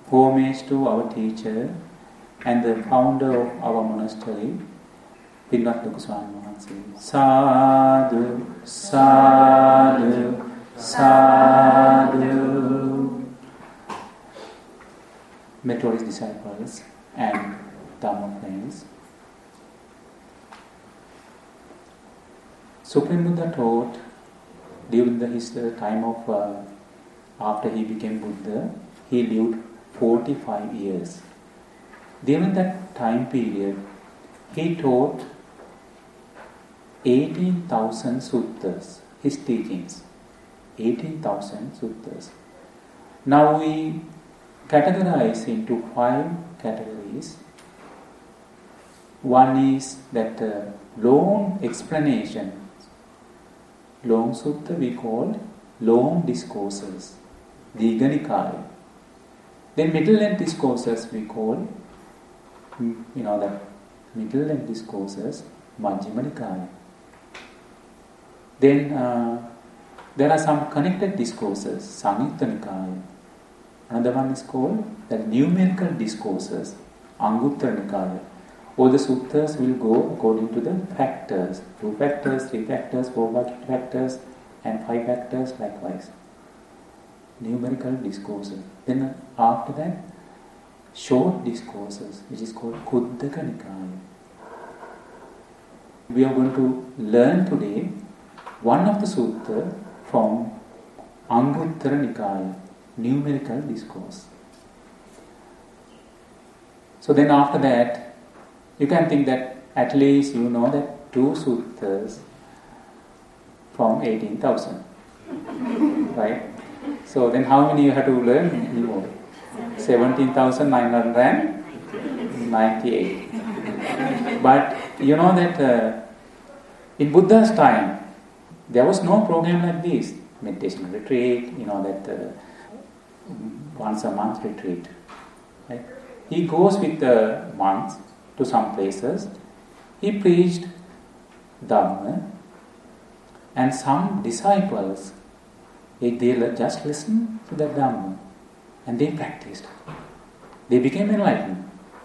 Homage to our teacher and the founder of our monastery, Pinnath Loko Swamin Wahanse. Sadhu, sadhu, sadhu. Methodist disciples and Dhamma friends. Supreme Buddha taught during his time of after he became Buddha, he lived 45 years. During that time period, he taught 18,000 suttas, his teachings. 18,000 suttas. Now we categorize into 5 categories. One is that long explanation. Long sutta we call long discourses, Digha Nikaya. Then middle length discourses we call, the middle length discourses, Majjhima Nikaya. Then there are some connected discourses, Samyutta Nikaya. Another one is called the numerical discourses, Anguttara Nikaya. All the suttas will go according to the factors, 2 factors, 3 factors, 4 factors, and 5 factors likewise. Numerical discourses. Then after that, short discourses, which is called Khuddaka Nikaya. We are going to learn today one of the sutta from Anguttara Nikaya, numerical discourse. So then after that, you can think that at least you know that 2 suttas from 18,000. Right? So then how many you have to learn? 17,998. But you know that in Buddha's time, there was no program like this. Meditation retreat, once a month retreat. Right? He goes with the monks to some places. He preached Dhamma, and some disciples, they just listened to that Dhamma and they practiced. They became enlightened.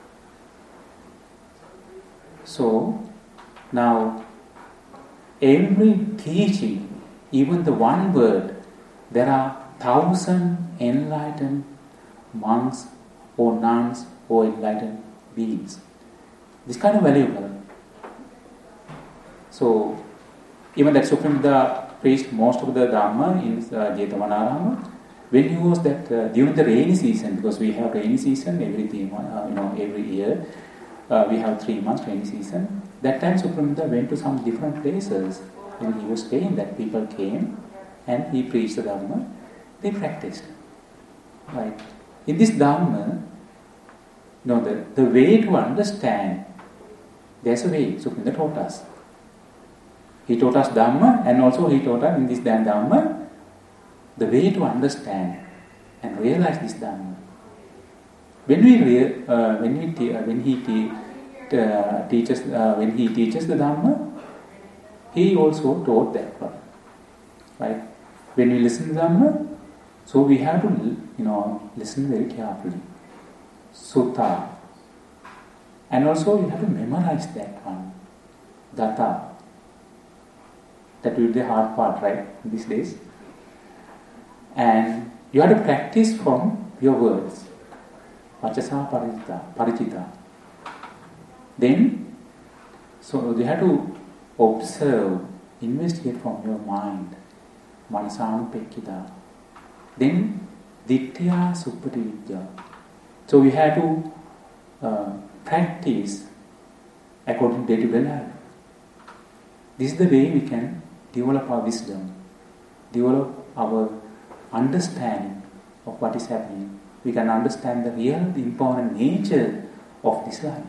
So now every teaching, even the one word, there are 1,000 enlightened monks or nuns or enlightened beings. This kind of valuable. So even that Supreme Buddha preached most of the Dhamma in Jetavanarama. When he was that during the rainy season, because we have rainy season every year, we have 3 months rainy season. That time Supreme Buddha went to some different places. When he was staying, that people came and he preached the Dhamma. They practiced. Right? In this Dhamma, the way to understand, there's a way Supreme Buddha taught us. He taught us Dhamma, and also he taught us in this Dhamma the way to understand and realize this Dhamma. When he teaches the Dhamma, he also taught that one. Right? When we listen to Dhamma, so we have to listen very carefully. Sutta. And also you have to memorize that one. Gatha. That will be the hard part, right, these days. And you have to practice from your words. Vachasa Parichita. Then, so you have to observe, investigate from your mind. Manasanupekkita. Then, Ditthiya Suppatividya. So we have to practice according to day-to-day life. This is the way we can develop our wisdom, develop our understanding of what is happening. We can understand the real, the important nature of this life.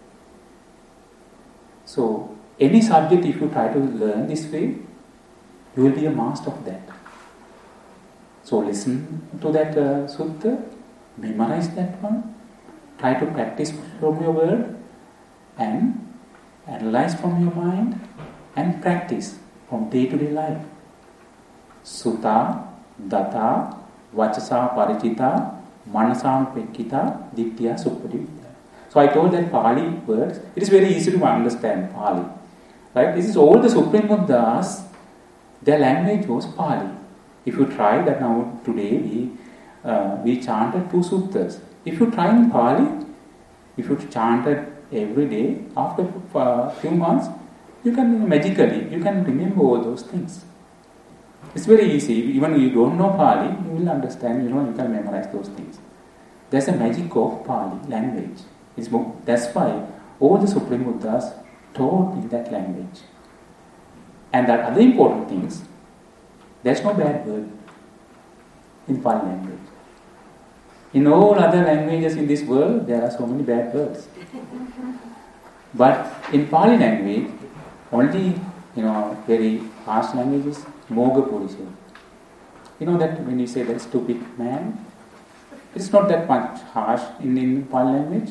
So, any subject if you try to learn this way, you will be a master of that. So listen to that sutta, memorize that one, try to practice from your word, and analyze from your mind, and practice from day-to-day life. Sutta, Datta, Vachasa, Parichita, Manasanupekkita Ditthiya Suppatividya. So I told that Pali words, it is very easy to understand Pali. Right? This is all the Supreme Buddhas, their language was Pali. If you try that now today, we chanted 2 suttas. If you try in Pali, if you chanted every day, after a few months, you can magically, you can remember all those things. It's very easy. Even if you don't know Pali, you will understand, you can memorize those things. There's a magic of Pali language. That's why all the Supreme Buddhas taught in that language. And that other important things, there's no bad word in Pali language. In all other languages in this world, there are so many bad words. But in Pali language, only, very harsh languages, Moga Purusha. You know that when you say that stupid man, it's not that much harsh in Pali language.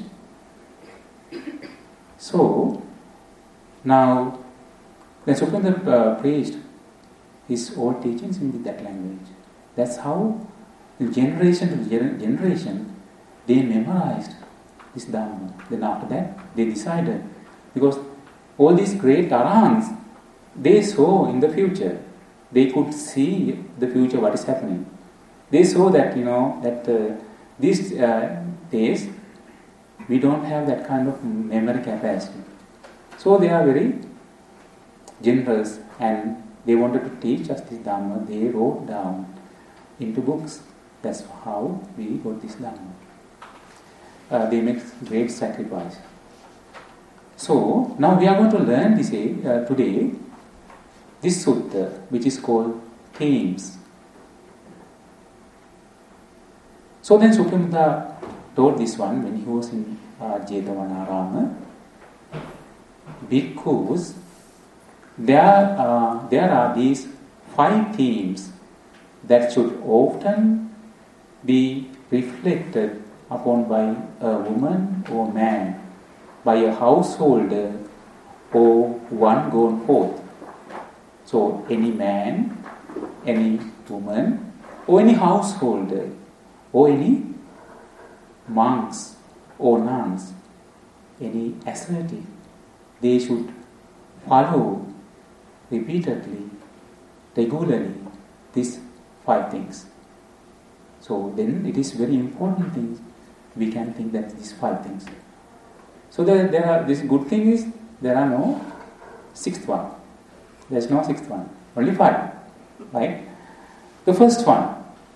So, now, the Supreme priest, his old teachings in that language. That's how, generation to generation, they memorized this Dhamma. Then after that, they decided, because all these great arahants, they saw in the future. They could see the future, what is happening. They saw that, that these days, we don't have that kind of memory capacity. So they are very generous and they wanted to teach us this Dhamma. They wrote down into books. That's how we got this Dhamma. They make great sacrifice. So, now we are going to learn this today, this sutta, which is called Themes. So then Supreme Buddha taught this one when he was in Jetavanarama. Bhikkhus, there are these 5 themes that should often be reflected upon by a woman or man, by a householder or one gone forth. So any man, any woman, or any householder, or any monks or nuns, any ascetic, they should follow repeatedly, regularly, these 5 things. So then it is very important things. We can think that these 5 things. So there are, this good thing is, there are no 6th one. There is no 6th one. Only 5. Right? The first one.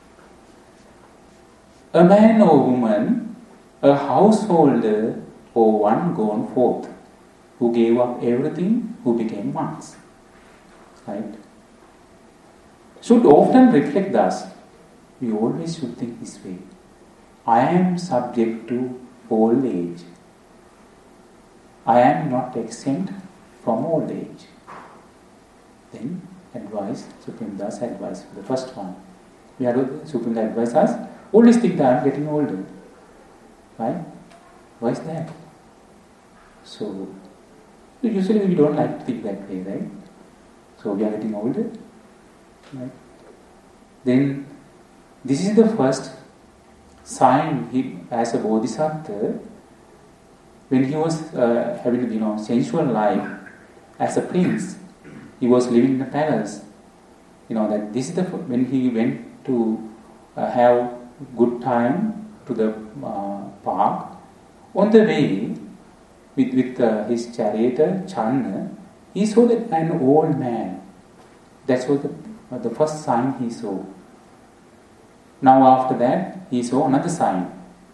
A man or woman, a householder or one gone forth, who gave up everything, who became monks. Right? Should often reflect thus. We always should think this way. I am subject to old age. I am not exempt from old age. Then advice, Supreme Buddha's advice, the first one. We have to, Supreme Buddha advise us, always think that I am getting older. Right? Why is that? So, usually we don't like to think that way, right? So we are getting older. Right? Then, this is the first sign he, as a bodhisattva, when he was having sensual life as a prince, he was living in a palace. That this is the when he went to have good time to the park. On the way, with his charioteer Channa, he saw that an old man. That was the first sign he saw. Now after that, he saw another sign.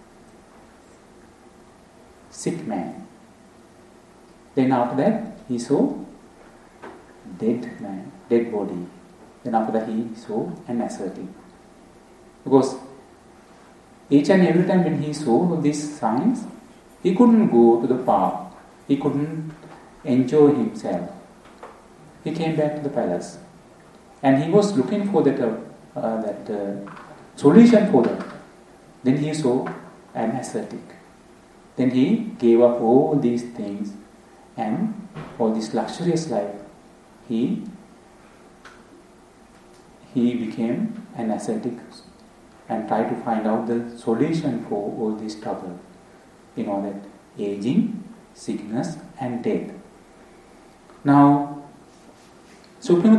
Sick man. Then after that, he saw dead man, dead body. Then after that, he saw an ascetic. Because each and every time when he saw these signs, he couldn't go to the park. He couldn't enjoy himself. He came back to the palace. And he was looking for that solution for that. Then he saw an ascetic. Then he gave up all these things and all this luxurious life. He became an ascetic and try to find out the solution for all this trouble. You know that aging, sickness and death. Now, Supreme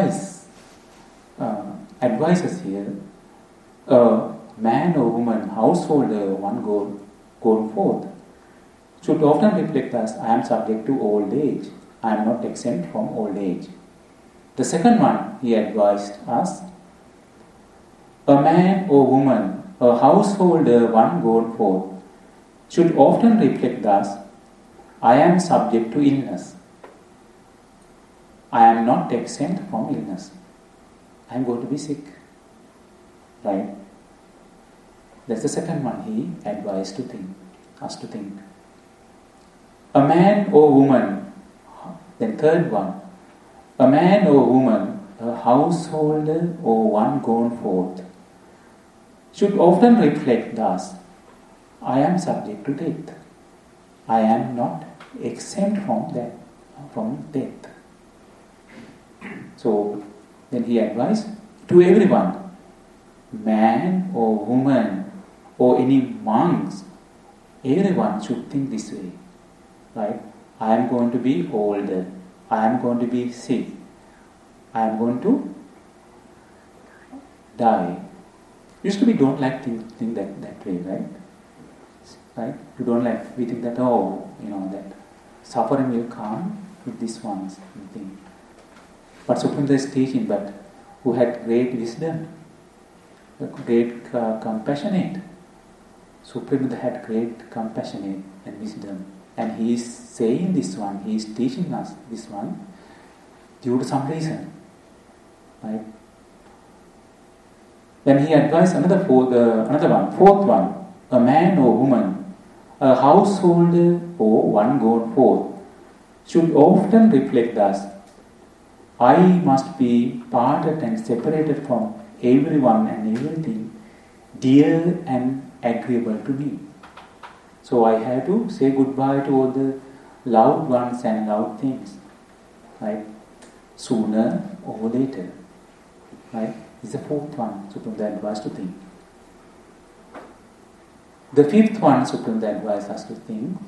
advises here, a man or woman, householder, one gone forth, should often reflect as, I am subject to old age. I am not exempt from old age. The second one, he advised us, a man or woman, a householder, one gone forth, should often reflect thus, I am subject to illness. I am not exempt from illness. I am going to be sick. Right? That's the second one he advised us to think. A man or woman, then third one, a man or woman, a householder or one gone forth, should often reflect thus, I am subject to death. I am not exempt from death. So then he advised to everyone, man or woman or any monks, everyone should think this way. Right? I am going to be older. I am going to be sick. I am going to die. Usually we don't like to think that way, right? Right? We don't like, we think that, that suffering will come with this one thing. But Supreme is teaching, but who had great wisdom, great compassionate. Supreme had great compassionate and wisdom. And he is saying this one, he is teaching us this one due to some reason. Right? Then he advised fourth one, a man or woman, a householder or one gone forth, should often reflect thus, I must be parted and separated from everyone and everything dear and agreeable to me. So I have to say goodbye to all the loved ones and loved things, right? Sooner or later, right? This is the fourth one, Supreme advised to think. The fifth one, Supreme advised us to think.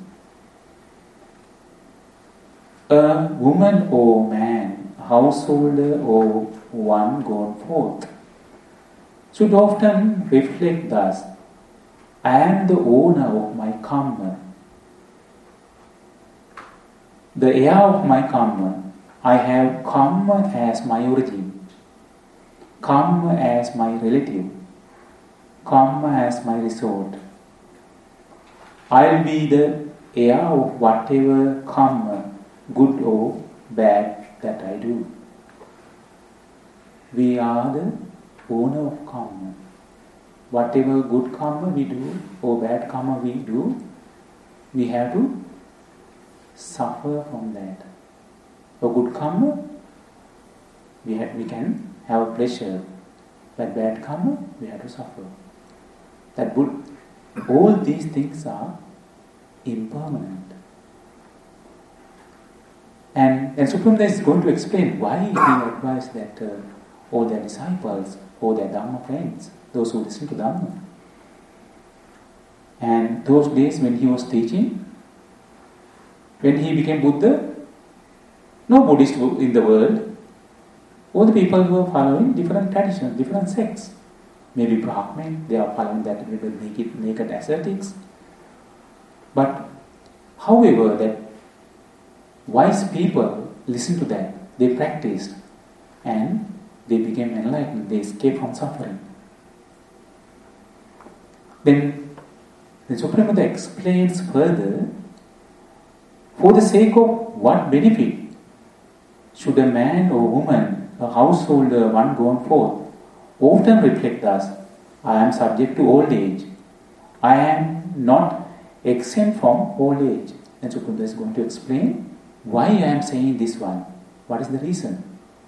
A woman or man, householder or one gone forth, should often reflect thus, I am the owner of my karma, the heir of my karma. I have karma as my origin, karma as my relative, karma as my resort. I will be the heir of whatever karma, good or bad, that I do. We are the owner of karma. Whatever good karma we do or bad karma we do, we have to suffer from that. For good karma, we can have pleasure, but bad karma, we have to suffer. All these things are impermanent. And Supreme is going to explain why he advised that all their disciples, all their Dhamma friends, those who listen to Dhamma. And those days when he was teaching, when he became Buddha, no Buddhist in the world, all the people were following different traditions, different sects. Maybe Brahmin, they are following that with the naked ascetics. But however, that wise people listened to that, they practiced, and they became enlightened, they escaped from suffering. Then the Supreme Buddha explains further, for the sake of what benefit should a man or woman, a householder, one gone forth, often reflect thus, I am subject to old age. I am not exempt from old age. And Supreme Buddha is going to explain why I am saying this one. What is the reason?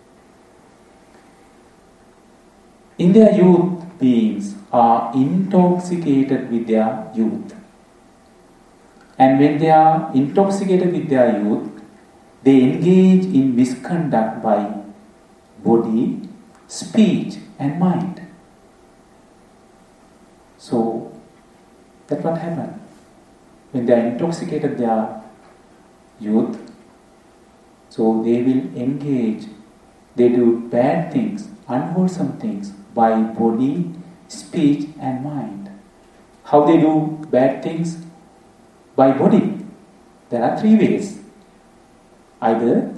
In their youth, beings are intoxicated with their youth. And when they are intoxicated with their youth, they engage in misconduct by body, speech and mind. So that's what happened. When they are intoxicated their youth, so they will engage, they do bad things, unwholesome things by body, speech and mind. How they do bad things? By body. There are three ways. Either,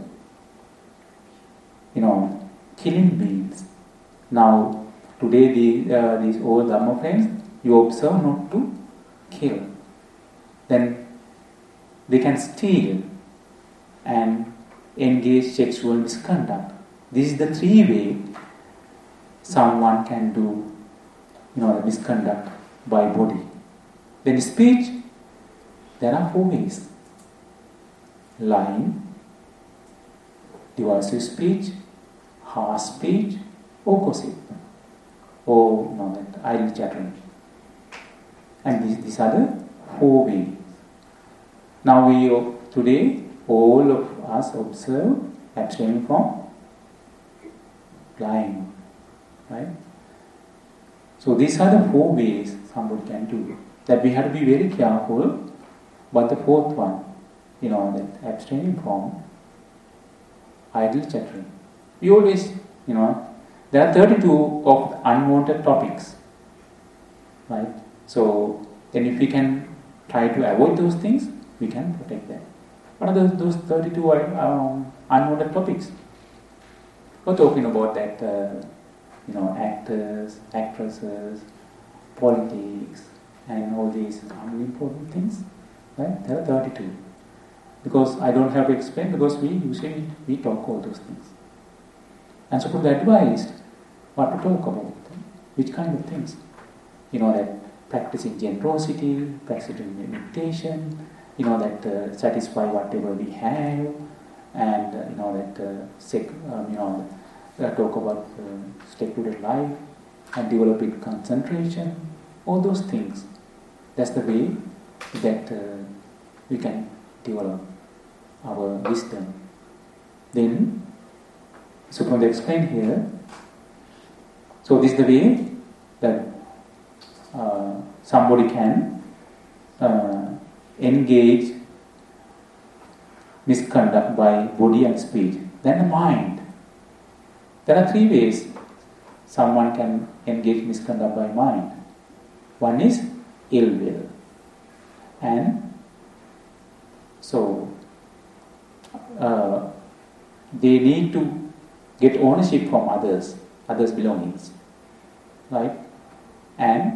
killing beings. Now, today these old Dhamma friends, you observe not to kill. Then they can steal and engage sexual misconduct. This is the three way someone can do, the misconduct by body. Then speech, there are four ways. Lying, divisive speech, harsh speech, or gossip, or idle chattering. And these are the four ways. Now today, all of us observe abstaining from lying, right? So these are the four ways somebody can do. That we have to be very careful. But the fourth one, that abstaining from idle chattering. We always, there are 32 of unwanted topics, right? So then if we can try to avoid those things, we can protect them. What are those 32 unwanted topics? We're talking about that, actors, actresses, politics, and all these unimportant things. Right? There are 32. Because I don't have to explain, because we usually talk all those things. And so we advised what to talk about, which kind of things. That practicing generosity, practicing meditation, that satisfy whatever we have, and talk about secular life and developing concentration, all those things. That's the way that we can develop our wisdom. Then, so from the explain here, so this is the way that somebody can engage misconduct by body and speech. Then the mind. There are three ways someone can engage misconduct by mind. One is ill will. And so they need to get ownership from others' belongings, right? And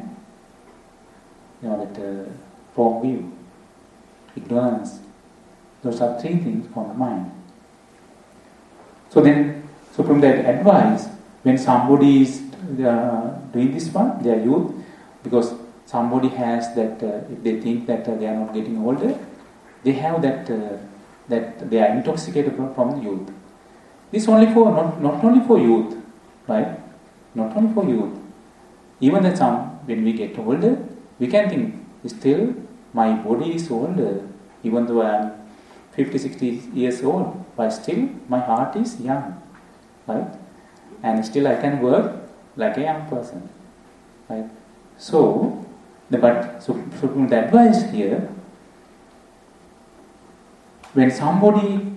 that wrong view, ignorance. Those are three things from the mind. So from that advice, when somebody is doing this one, they are youth, because somebody has that, if they think that they are not getting older, they have that they are intoxicated from youth. This only for not only for youth, right? Not only for youth. Even that when we get older, we can think, still my body is older, even though I am 50, 60 years old, but still my heart is young, right? And still I can work like a young person, right? So from the advice here, when somebody,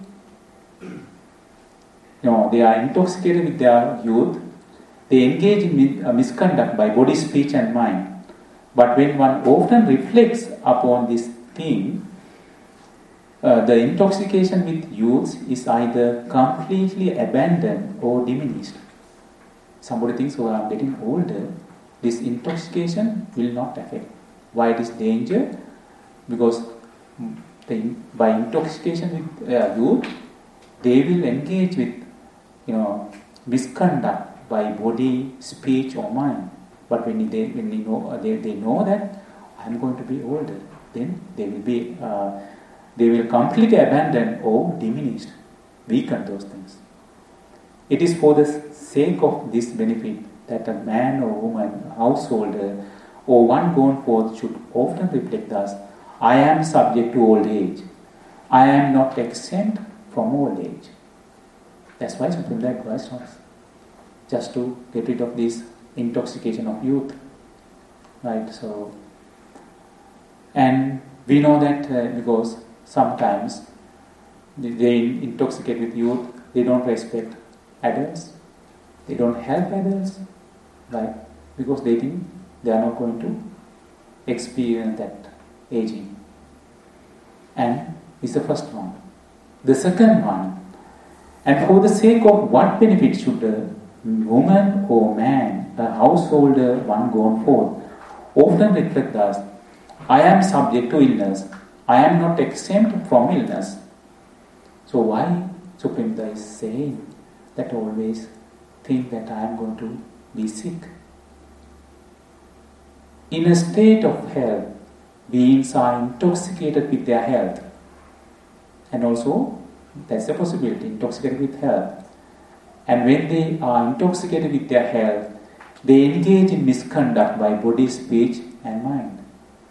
they are intoxicated with their youth, they engage in misconduct by body, speech and mind. But when one often reflects upon this thing, the intoxication with youth is either completely abandoned or diminished. Somebody thinks, I'm getting older, this intoxication will not affect. Why it is danger? Because by intoxication with youth, they will engage with misconduct by body, speech or mind. But when they know that I'm going to be older, then they will completely abandon or diminish, weaken those things. It is for the sake of this benefit that a man or woman, householder, or one gone forth should often reflect thus: I am subject to old age. I am not exempt from old age. That's why something like advice was just to get rid of this intoxication of youth. right? So, and we know that because sometimes they intoxicate with youth, they don't respect adults, they don't help adults, right? Because they think they are not going to experience that aging. And it's the first one. The second one, and for the sake of what benefit should a woman or man, a householder, one gone forth, often reflect thus, I am subject to illness, I am not exempt from illness. So why Supreme Buddha is saying that always think that I am going to be sick? In a state of health, beings are intoxicated with their health. And also, that's a possibility, intoxicated with health. And when they are intoxicated with their health, they engage in misconduct by body, speech and mind.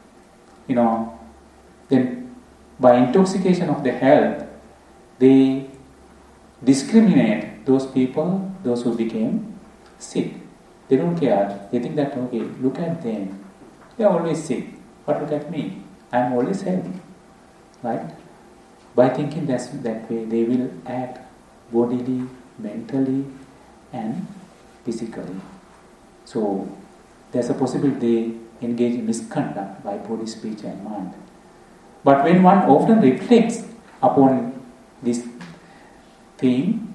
Then by intoxication of the health, they discriminate those people, those who became sick. They don't care. They think that, okay, look at them. They are always sick. But look at me. I am always healthy. Right? By thinking that way, they will act bodily, mentally and physically. So, there's a possibility they engage in misconduct by body, speech and mind. But when one often reflects upon this theme,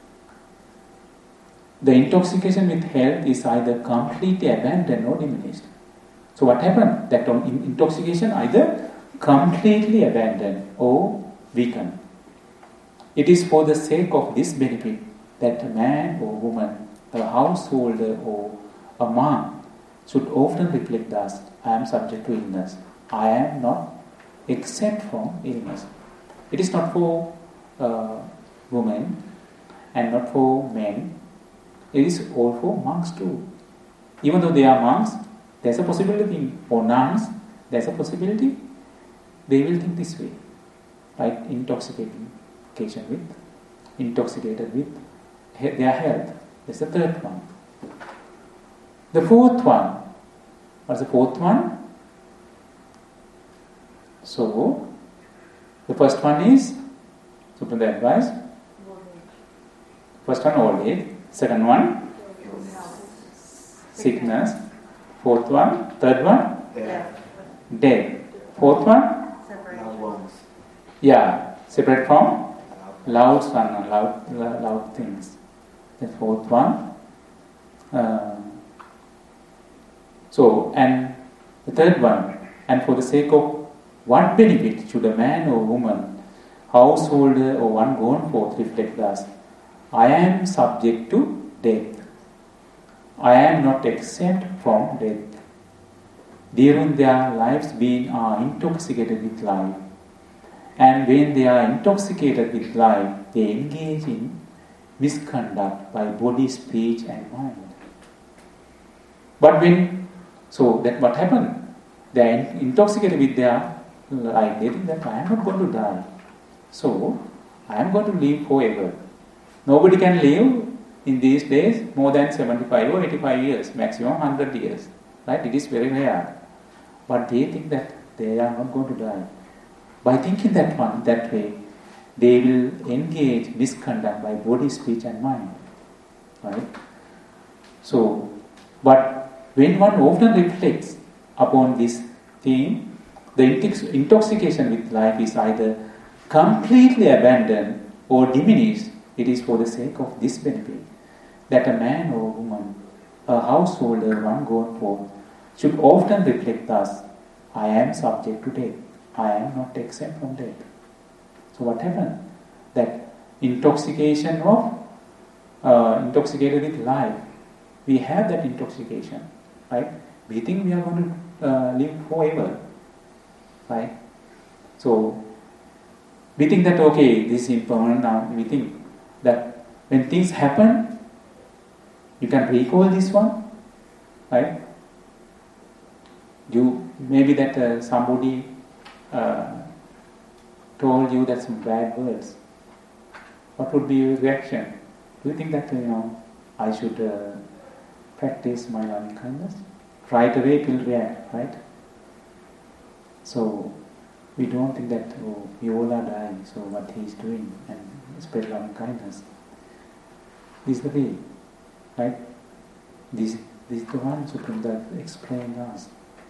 the intoxication with health is either completely abandoned or diminished. So what happened? That intoxication either completely abandoned or weakened. It is for the sake of this benefit that a man or woman, a householder or a monk should often reflect thus, I am subject to illness. I am not exempt from illness. It is not for women and not for men. It is all for monks too. Even though they are monks, there's a possibility, or nuns, there's a possibility they will think this way. Right? Intoxicated with their health. That's the third one. The fourth one. What's the fourth one? So, the first one is, Supreme advice. First one, old age. Second one, sickness. Fourth one, third one, death. Fourth one, separate from loud sound, loud things. The fourth one. And the third one, and for the sake of what benefit should a man or woman, householder or one gone forth reflect thus, I am subject to death. I am not exempt from death. During their lives being are intoxicated with life. And when they are intoxicated with life, they engage in misconduct by body, speech and mind. But what happened? They are intoxicated with their life. They think that I am not going to die. So, I am going to live forever. Nobody can live in these days more than 75 or 85 years, maximum 100 years. Right? It is very rare. But they think that they are not going to die. By thinking that way, they will engage misconduct by body, speech and mind. Right? So, but when one often reflects upon this theme, the intoxication with life is either completely abandoned or diminished. It is for the sake of this benefit that a man or woman, a householder, one gone forth, should often reflect thus, I am subject to death. I am not exempt from death. So what happened? That intoxicated with life. We have that intoxication, right? We think we are going to live forever, right? So we think that okay, this is impermanent now. We think that when things happen, you can recall this one, right? Maybe that somebody told you that some bad words. What would be your reaction? Do you think that I should practice my loving kindness? right away it will react, right? So we don't think that, oh, we all are dying, so what he is doing, and spread loving kindness. This is the way, right? This is the one Supreme that explained us.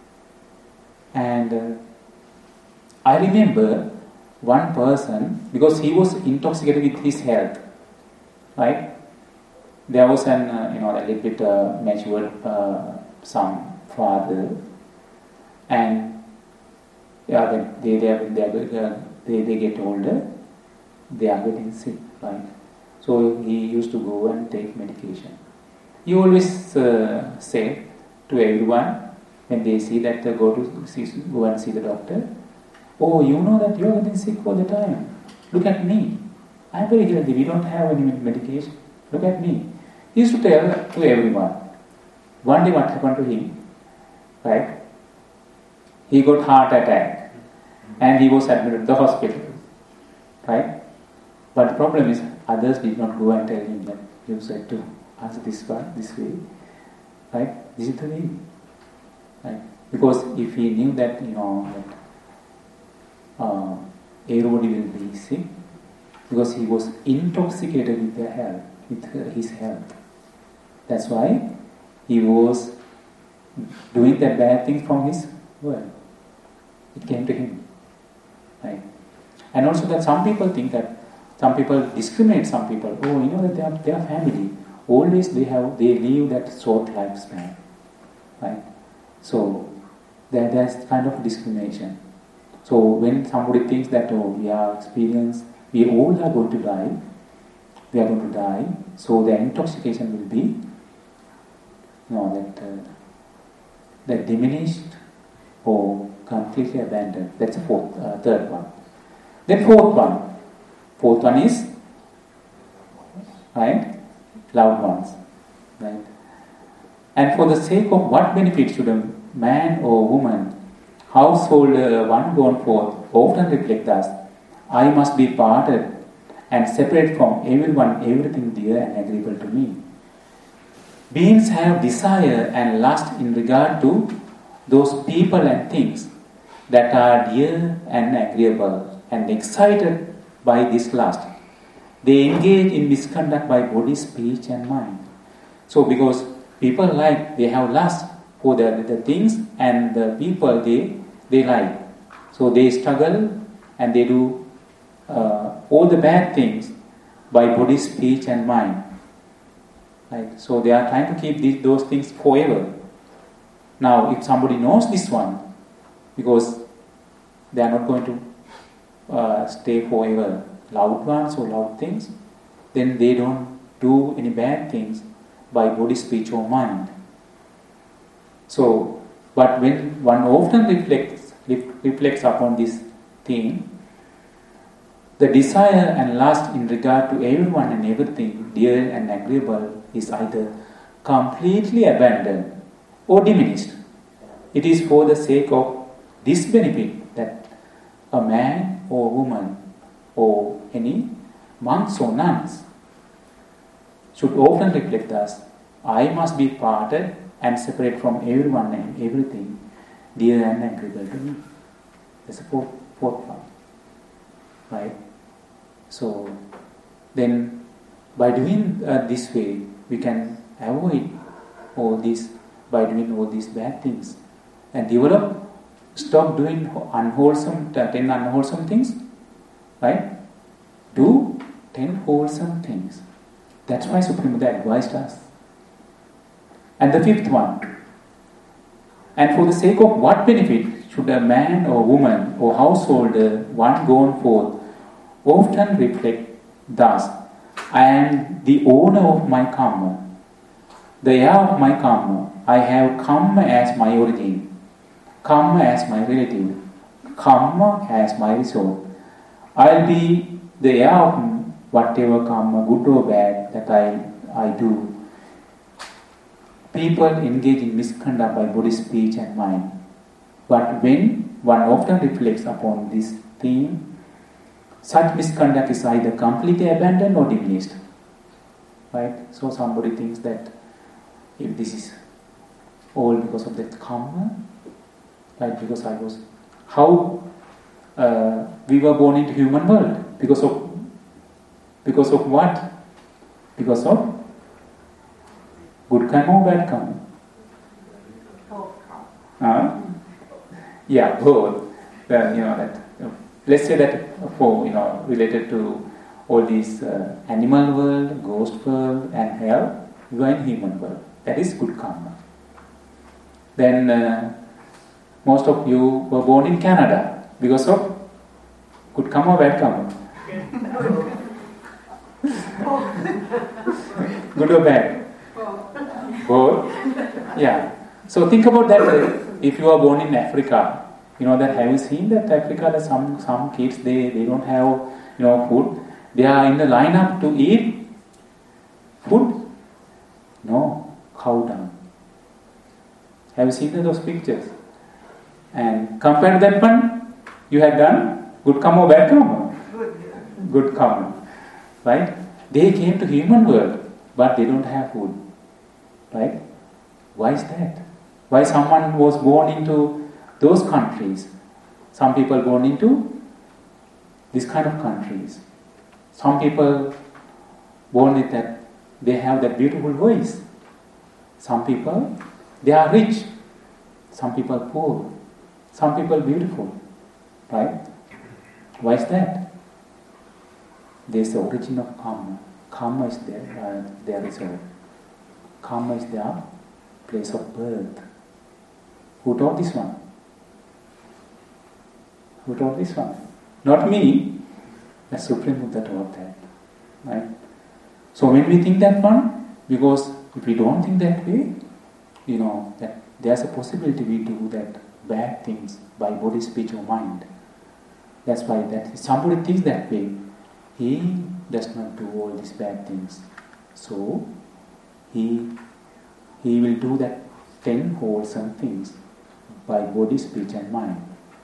And I remember one person, because he was intoxicated with his health, right? There was an, a little bit matured some father, and when they get older, they are getting sick, right? So he used to go and take medication. He always said to everyone when they see that go and see the doctor, oh, you know that you are getting sick all the time. Look at me. I am very healthy. We don't have any medication. Look at me. He used to tell to everyone. One day what happened to him, right? He got heart attack and he was admitted to the hospital, right? But the problem is others did not go and tell him that you said to answer this way, right? This is the way, right? Because if he knew that, everybody will be sick, because he was intoxicated with their health, with his health. That's why he was doing that bad thing from his world. It came to him, right? And also that some people think that some people discriminate some people. Oh, that their family always they live that short lifespan, right? So there's kind of discrimination. So when somebody thinks that we all are going to die, so the intoxication will be that diminished or completely abandoned. That's the third one. Then fourth one is, right, loved ones, right? And for the sake of what benefit should a man or woman, householder, one gone forth, often reflect thus, I must be parted and separate from everyone, everything dear and agreeable to me. Beings have desire and lust in regard to those people and things that are dear and agreeable, and excited by this lust, they engage in misconduct by body, speech and mind. So because people they have lust for the things, and the people they like. So they struggle and they do all the bad things by body, speech and mind. Right? So they are trying to keep those things forever. Now if somebody knows this one, because they are not going to stay forever, loved ones or loved things, then they don't do any bad things by body, speech or mind. So, but when one often reflects upon this thing, the desire and lust in regard to everyone and everything dear and agreeable is either completely abandoned or diminished. It is for the sake of this benefit that a man or woman or any monks or nuns should often reflect thus, I must be parted and separate from everyone and everything dear and agreeable to me. That's the fourth one, right? So then by doing this way, we can avoid all these, by doing all these bad things, and stop doing 10 unwholesome things, right? Do 10 wholesome things. That's why Supreme Buddha advised us. And the fifth one, and for the sake of what benefit should a man or woman or householder, one gone forth, often reflect thus, I am the owner of my karma, the heir of my karma. I have karma as my origin, karma as my relative, karma as my resort. I'll be the heir of whatever karma, good or bad, that I do. People engage in misconduct by body, speech and mind. But when one often reflects upon this theme, such misconduct is either completely abandoned or diminished. Right? So somebody thinks that if this is all because of that karma. Right? Because how we were born into human world? Because of what? Because of good karma or bad karma? Yeah, both. That. Let's say that for related to all these animal world, ghost world, and hell, you are in human world. That is good karma. Then most of you were born in Canada because of good karma or bad karma? Good or bad? Both. Yeah. So think about that. If you are born in Africa, that have you seen that Africa? That some kids they don't have food. They are in the lineup to eat food. No, cow dung. Have you seen those pictures? And compared to that one, you had done good karma or bad karma? Good karma. Right? They came to human world, but they don't have food. Right? Why is that? Why someone was born into those countries? Some people born into this kind of countries. Some people born with that, they have that beautiful voice. Some people, they are rich. Some people poor. Some people beautiful. Right? Why is that? There's the origin of karma. Karma is their result. Karma is their place of birth. Who taught this one? Who taught this one? Not me. The Supreme Buddha taught that. Right? So when we think that one, because if we don't think that way, that there's a possibility we do that bad things by body, speech or mind. That's why that if somebody thinks that way, he does not do all these bad things. So he will do that 10 wholesome things by body, speech and mind.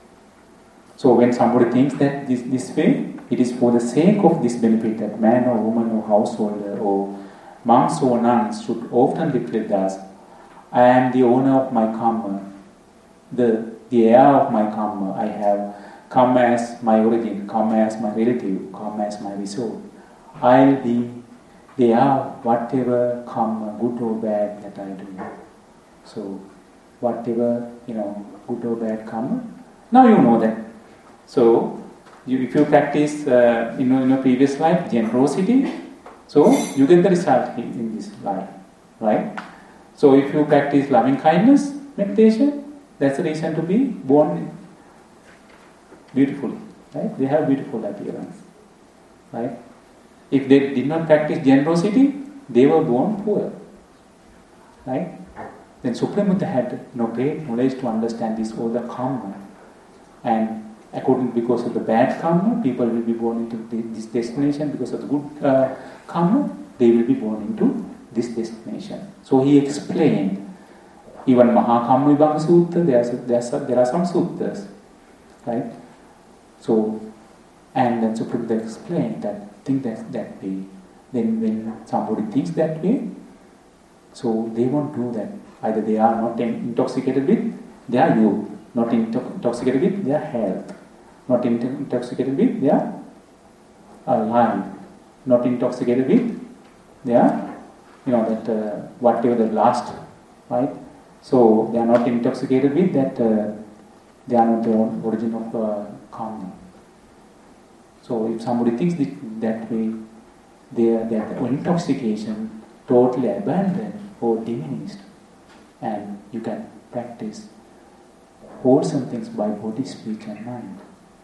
So when somebody thinks that this way, it is for the sake of this benefit that man or woman or householder or monks or nuns should often reflect thus: I am the owner of my karma, the heir of my karma. I have karma as my origin, karma as my relative, karma as my result. I'll be the heir of whatever karma, good or bad, that I do. So whatever, good or bad karma, now you know that. So if you practice, in your previous life, generosity, so you get the result in this life, right? So if you practice loving kindness, meditation, that's the reason to be born beautifully, right? They have beautiful appearance, right? If they did not practice generosity, they were born poor, right? Then Supreme Buddha had great knowledge to understand this all the karma, and because of the bad karma, people will be born into this destination. Because of the good karma, they will be born into this destination. So he explained, even Mahakamma Vibhanga Sutta, there are some suttas, right? So, and then Supreme Buddha explained that think that way. Then when somebody thinks that way, so they won't do that. Either they are not intoxicated with their youth, not intoxicated with their health, not intoxicated with their life, not intoxicated with their, whatever the last, right? So they are not intoxicated with that, they are not the origin of karma. So if somebody thinks that way, that intoxication totally abandoned or diminished, and you can practice wholesome things by body, speech and mind.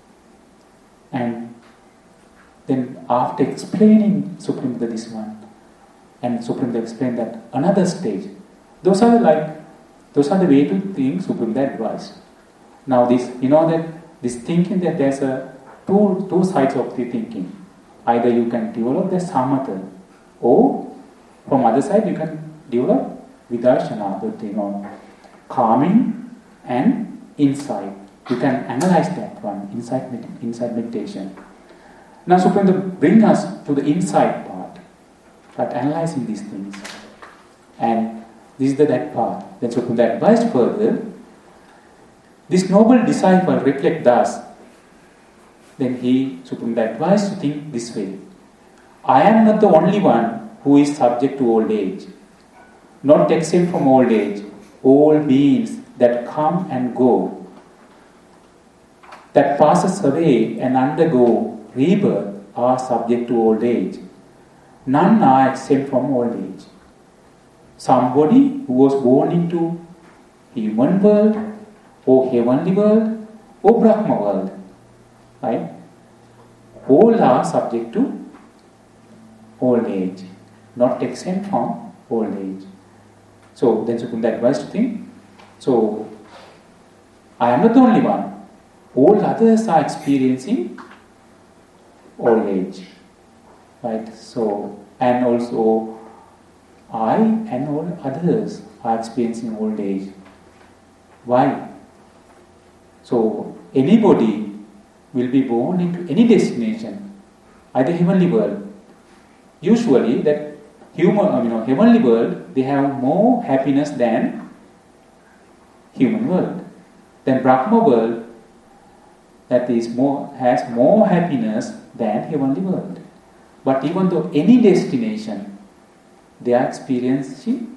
And then after explaining Supreme Buddha this one, and Supreme Buddha explained that another stage, those are the way to think Supreme Buddha advised. Now this thinking that there's two sides of the thinking. Either you can develop the samatha, or from other side you can develop vidarshana, calming and insight. You can analyze that one, insight meditation. Now Supreme Buddha bring us to the insight part, like analyzing these things. And This is that path. Then Supreme advised further, this noble disciple reflect thus. Then Supreme advised to think this way. I am not the only one who is subject to old age, not exempt from old age. All beings that come and go, that passes away and undergo rebirth, are subject to old age. None are exempt from old age. Somebody who was born into human world, or heavenly world, or Brahma world, right? All are subject to old age, not exempt from old age. So then Supreme advised to think, so I am not the only one. All others are experiencing old age, right? So, and also I and all others are experiencing old age. Why? So anybody will be born into any destination, either heavenly world. Usually that heavenly world, they have more happiness than human world. Then Brahma world, that is has more happiness than heavenly world. But even though any destination, they are experiencing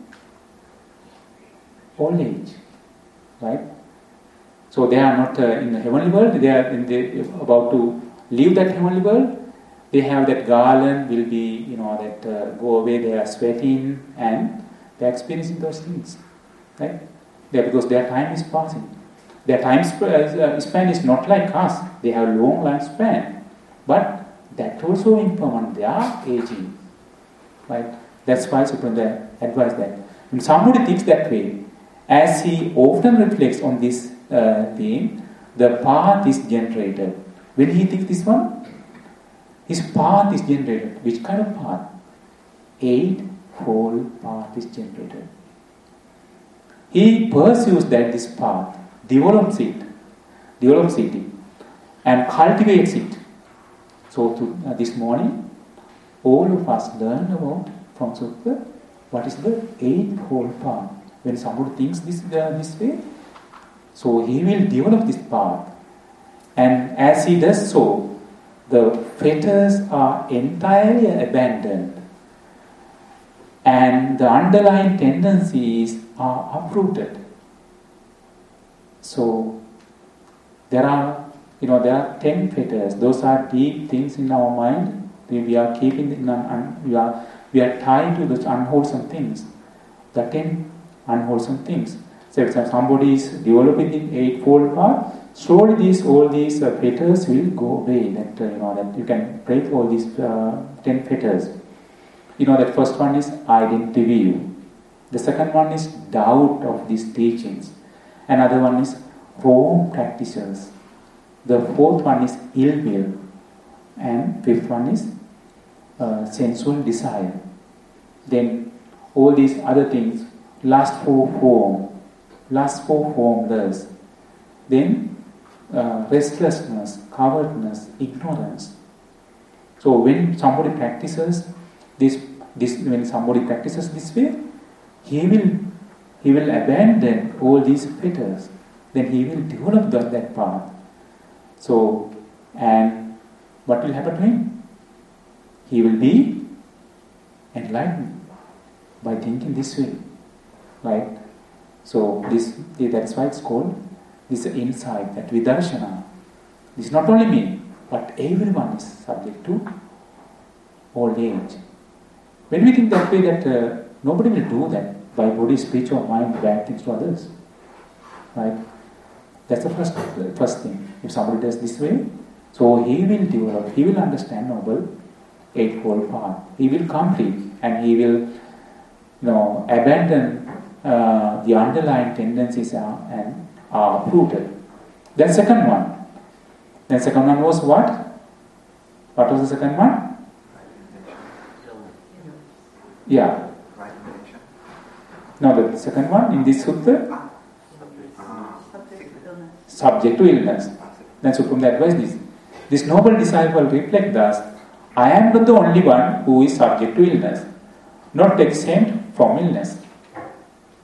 old age, right? So they are not in the heavenly world, they are about to leave that heavenly world. They have that garland will be, go away, they are sweating and they are experiencing those things, right? Because their time is passing. Their time span is not like us. They have long lifespan, but that also impermanent. They are aging, right? That's why Supreme advised that. When somebody thinks that way, as he often reflects on this theme, the path is generated. When he thinks this one, his path is generated. Which kind of path? Eightfold path is generated. He pursues this path, develops it, and cultivates it. So this morning, all of us learn about from Sutta what is the eightfold path. When somebody thinks this way, so he will develop this path. And as he does so, the fetters are entirely abandoned. And the underlying tendencies are uprooted. So there are 10 fetters. Those are deep things in our mind. We are keeping we are tied to those unwholesome things. The 10 unwholesome things. So if somebody is developing the eightfold path, slowly all these fetters will go away. That you can break all these 10 fetters. That first one is identity view. The second one is doubt of these teachings. Another one is wrong practices. The fourth one is ill will. And fifth one is sensual desire. Then all these other things, lust for formless. Then restlessness, cowardness, ignorance. So when somebody practices this way, he will abandon all these fetters. Then he will develop that path. So, and what will happen to him? He will be enlightened by thinking this way, right? So that's why it's called this insight, that vidarshana. This is not only me, but everyone is subject to old age. When we think that way, that nobody will do that by body, speech or mind, bad things to others, right? That's the first thing. If somebody does this way, so he will develop, he will understand noble eightfold path. He will complete, and he will abandon the underlying tendencies and are uprooted. Then second one. Then second one was what? What was the second one? Yeah. No, the second one in this sutta, subject to illness. Then Supreme advised this noble disciple reflect thus, I am not the only one who is subject to illness, not exempt from illness.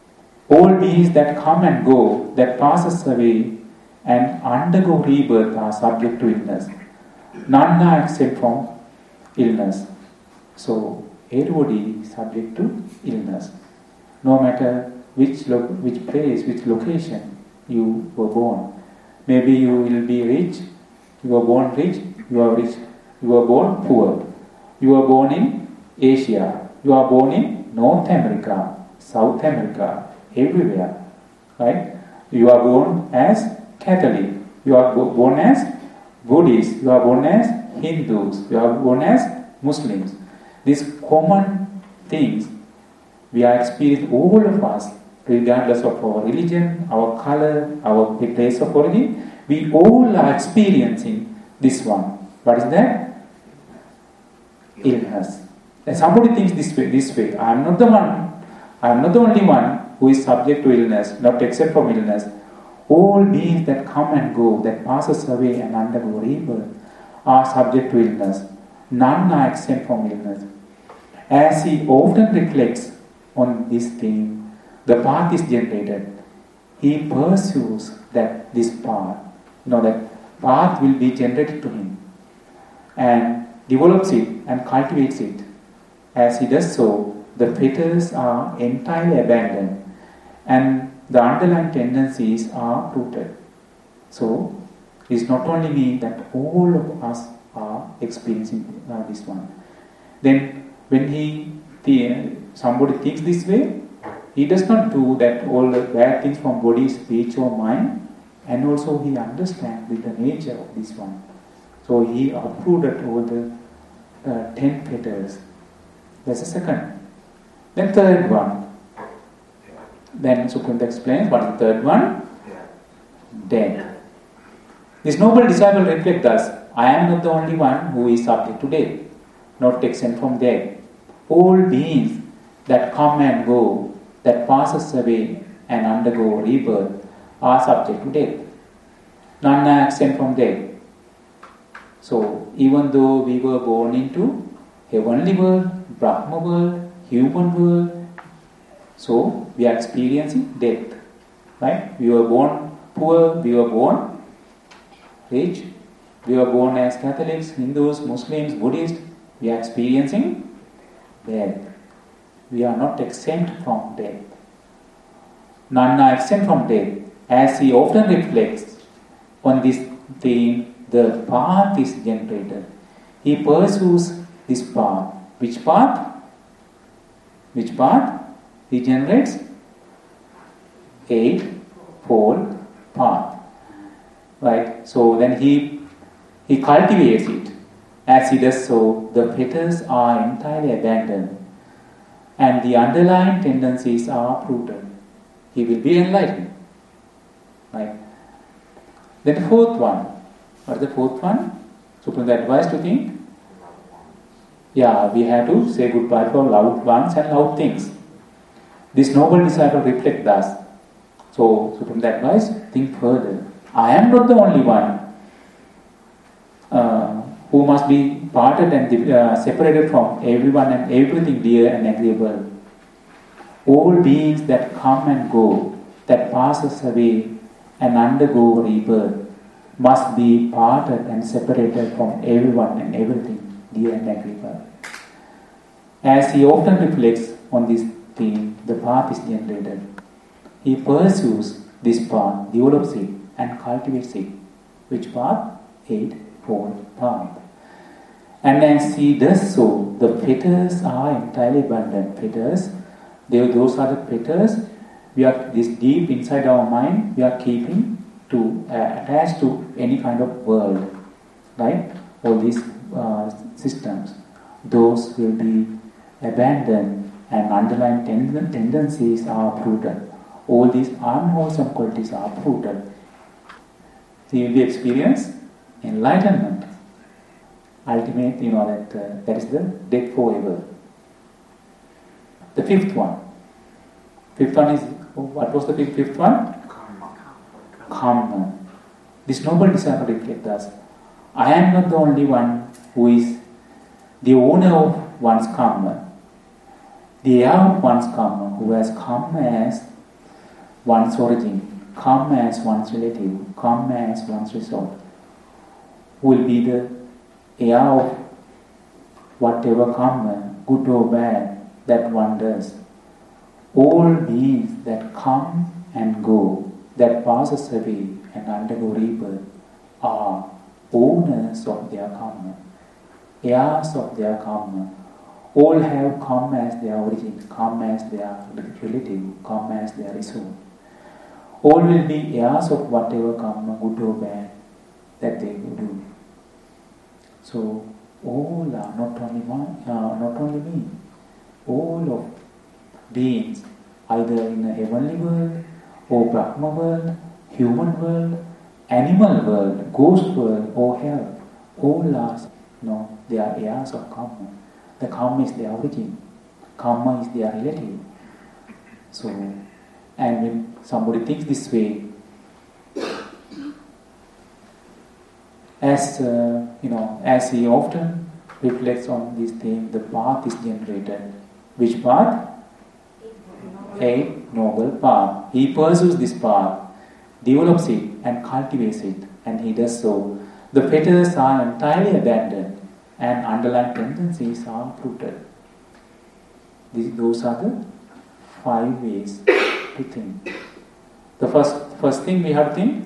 All beings that come and go, that passes away and undergo rebirth are subject to illness. None are exempt from illness. So everybody is subject to illness. No matter which place, which location you were born. Maybe you will be rich, you were born rich, you are rich, you were born poor. You were born in Asia, you are born in North America, South America, everywhere. Right? You are born as Catholic, you are born as Buddhist, you are born as Hindus, you are born as Muslims. These common things we are experiencing, all of us, regardless of our religion, our color, our place of origin, we all are experiencing this one. What is that? Illness. And somebody thinks this way. I am not the only one who is subject to illness, not except from illness. All beings that come and go, that passes away and undergo rebirth, are subject to illness. None are exempt from illness. As he often reflects on this theme, the path is generated. He pursues this path. That path will be generated to him, and develops it and cultivates it. As he does so, the fetters are entirely abandoned, and the underlying tendencies are rooted. So, it's not only me, that all of us are experiencing this one. Then, when somebody thinks this way, he does not do that all the bad things from body, speech or mind, and also he understands the nature of this one. So he uprooted all the 10 fetters. That's the second. Then third one. Then Sukunda explains what is the third one? Death. This noble disciple reflects thus: I am not the only one who is subject to death, not exempt from death. All beings that come and go, that passes away and undergo rebirth, are subject to death. None are exempt from death. So, even though we were born into heavenly world, Brahma world, human world, so we are experiencing death. Right? We were born poor, we were born rich, we were born as Catholics, Hindus, Muslims, Buddhists, we are experiencing death. We are not exempt from death. None are exempt from death. As he often reflects on this theme, the path is generated. He pursues this path. Which path? Which path? He generates eightfold path. Right? So then he cultivates it. As he does so, the fetters are entirely abandoned, and the underlying tendencies are uprooted. He will be enlightened. Right? Then the fourth one. What is the fourth one? So from the advice to think, we have to say goodbye for loved ones and loved things. This noble disciple reflects thus. So from the advice, think further. I am not the only one who must be parted and separated from everyone and everything dear and agreeable. All beings that come and go, that passes away and undergo rebirth, must be parted and separated from everyone and everything dear and agreeable. As he often reflects on this theme, the path is generated. He pursues this path, develops it and cultivates it. Which path? Eightfold path. And as he does so, the fetters are entirely abandoned. Fetters, those are the fetters we are this deep inside our mind we are keeping to attach to any kind of world, right? All these systems, those will be abandoned and underlying tendencies are uprooted. All these unwholesome qualities are uprooted. So you will experience enlightenment. Ultimate, that is the death forever. The fifth one. Fifth one is, what was the fifth one? Karma. This noble disciple reflects thus: I am not the only one who is the owner of one's karma, the heir of one's karma, who has karma as one's origin, karma as one's relative, karma as one's result, will be the heir of whatever karma, good or bad, that one does. All beings that come and go, that passes away and undergo rebirth, are owners of their karma, heirs of their karma. All have karma as their origin, karma as their relative, karma as their result. All will be heirs of whatever karma, good or bad, that they will do. So all are not only me, all of beings, either in the heavenly world or Brahma world, human world, animal world, ghost world or hell, all are, they are heirs of karma. The karma is their origin, karma is their relative. So, and when somebody thinks this way, as he often reflects on this thing, the path is generated. Which path? Eight Noble Path. He pursues this path, develops it and cultivates it, and he does so. The fetters are entirely abandoned and underlying tendencies are uprooted. Those are the 5 ways to think. The first thing we have to think,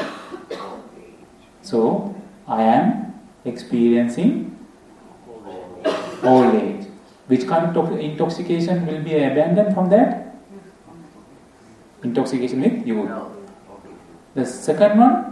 so I am experiencing old age. Which kind of intoxication will be abandoned from that? Intoxication with youth. The second one?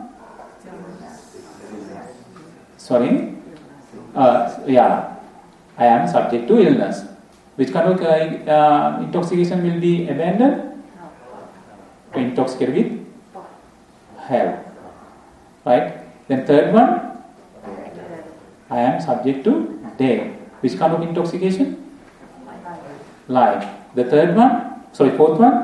I am subject to illness. Which kind of intoxication will be abandoned? Intoxicated with health. Right? Then third one? I am subject to death. Which kind of intoxication? Life. The fourth one?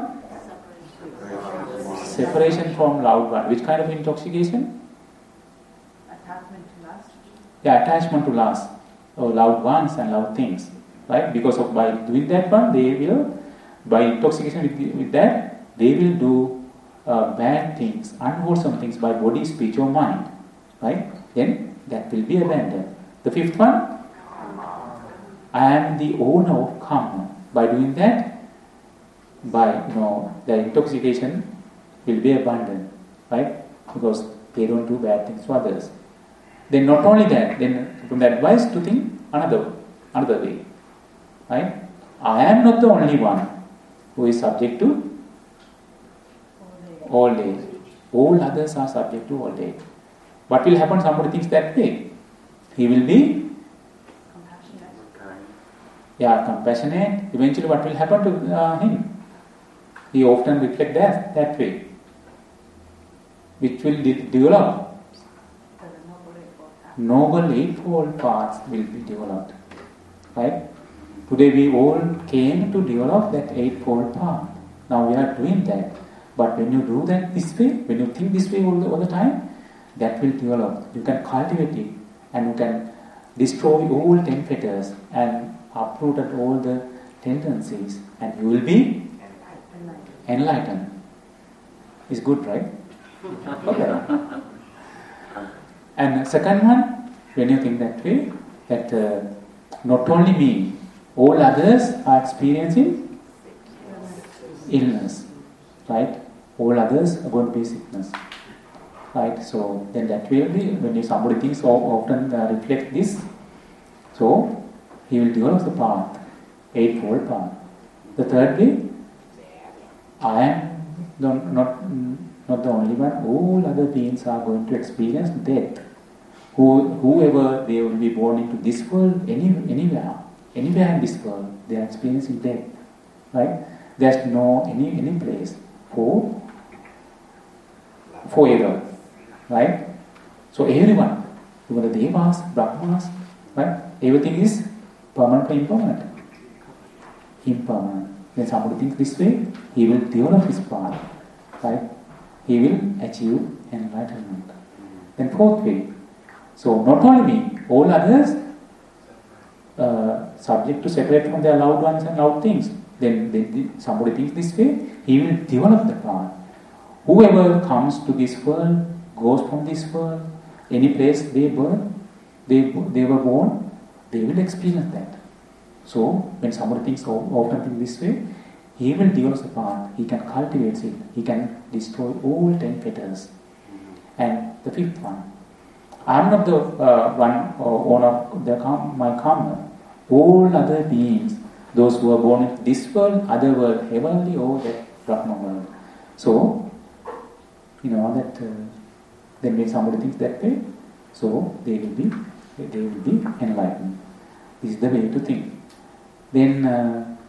Separation from loved one. Which kind of intoxication? Attachment to lust. Yeah, attachment to lust. Or loved ones and loved things. Right? Because of by doing that one, they will, by intoxication with that, they will do bad things, unwholesome things by body, speech or mind. Right? Then that will be abandoned. The fifth one? I am the owner of karma. By doing that, the intoxication will be abandoned, right? Because they don't do bad things to others. Then not only that, then from the advice to think another way, right? I am not the only one who is subject to old age. All others are subject to old age. What will happen? Somebody thinks that way. He will be compassionate. Eventually what will happen to him? He often reflects that way. Which will develop? Noble Eightfold Paths will be developed. Right? Today we all came to develop that Eightfold Path. Now we are doing that. But when you do that this way, when you think this way all the time, that will develop. You can cultivate it and you can destroy all 10 fetters and uproot all the tendencies, and you will be enlightened. It's good, right? Okay. And second one, when you think that way, that not only me, all others are experiencing illness, right? All others are going to be sickness, right? So then that will be, when somebody thinks often reflect this, so he will develop the path, Eightfold Path. The third way, I am not the only one. All other beings are going to experience death. Whoever they will be born into this world, anywhere in this world, they are experiencing death. Right? There's no any place for forever. Right? So everyone, even the Devas, Brahmas, right? Everything is permanent or impermanent? Impermanent. When somebody thinks this way, he will develop his path. Right? He will achieve enlightenment. Then fourth way. So not only me, all others subject to separate from their loved ones and loved things. Then somebody thinks this way, he will develop the path. Whoever comes to this world, goes from this world, any place they were born, they will experience that. So when somebody thinks often think this way, he will develop the path. He can cultivate it. He can destroy all 10 fetters. And the fifth one, I am not the owner of my karma. All other beings, those who are born in this world, other world, heavenly or that Brahma world. So, you know that then when somebody thinks that way, so they will be enlightened. This is the way to think. Then,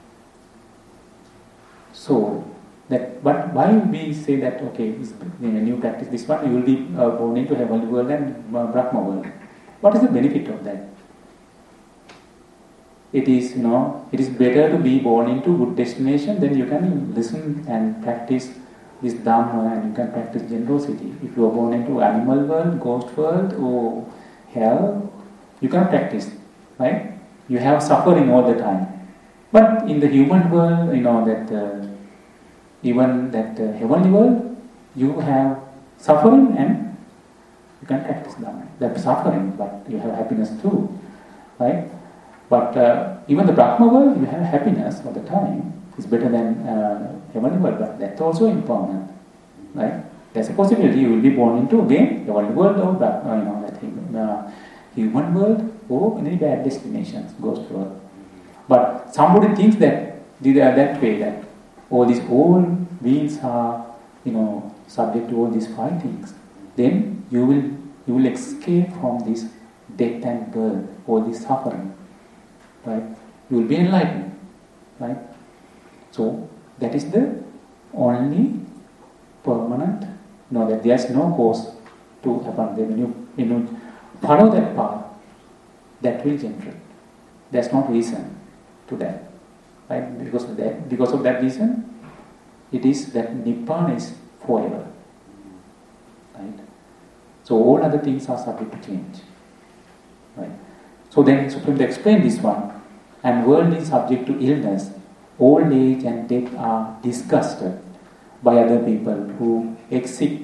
but why we say that, okay, when you practice this one, you will be born into heavenly world and Brahma world. What is the benefit of that? It is, it is better to be born into good destination, then you can listen and practice this Dhamma and you can practice generosity. If you are born into animal world, ghost world or hell, you can practice, right? You have suffering all the time. But in the human world, even that heavenly world, you have suffering and you can practice Dhamma. That's suffering, but you have happiness too, right? But even the Brahma world, you have happiness all the time. It's better than heavenly world, but that's also impermanent, right? There's a possibility you will be born into again heavenly world or human world or any bad destinations, ghost world. But somebody thinks that way that all beings are subject to all these 5 things. Then you will escape from this death and birth, all this suffering. Right? You will be enlightened. Right? So that is the only permanent, that there is no cause to happen. When you follow that path, that will generate. There's no reason to that. Right? Because of that reason, it is that Nibbana is forever. Right? So all other things are subject to change. Right? So then Supreme explained this one. And world is subject to illness. Old age and death are disgusted by other people who exist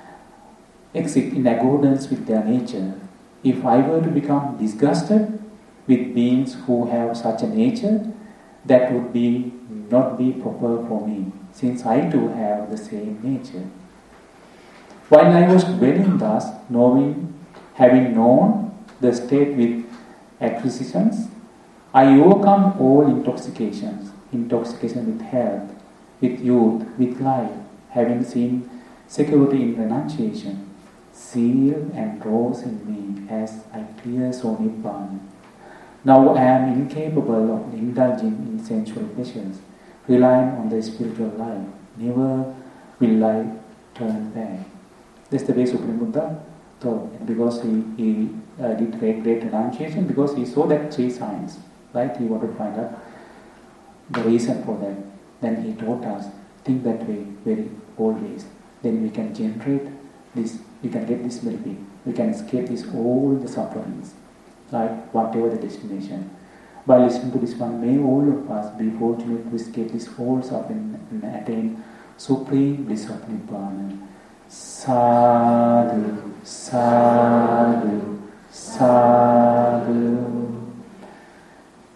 in accordance with their nature. If I were to become disgusted with beings who have such a nature, that would not be proper for me, since I too have the same nature. While I was dwelling thus, having known the state with acquisitions, I overcome all intoxication with health, with youth, with life, having seen security in renunciation, seal and rose in me as I clear saw Nibbana. Now I am incapable of indulging in sensual pleasures, relying on the spiritual life. Never will I turn back. That's the way Supreme Buddha thought. Because he did great renunciation, because he saw that 3 signs. Right? He wanted to find out the reason for that. Then he taught us, think that way, very always. Then we can generate this, we can get this benefit. We can escape all the sufferings. Like whatever the destination. By listening to this one, may all of us be fortunate to escape this whole suffering and attain supreme bliss of Nibbana. Sadhu, sadhu, sadhu.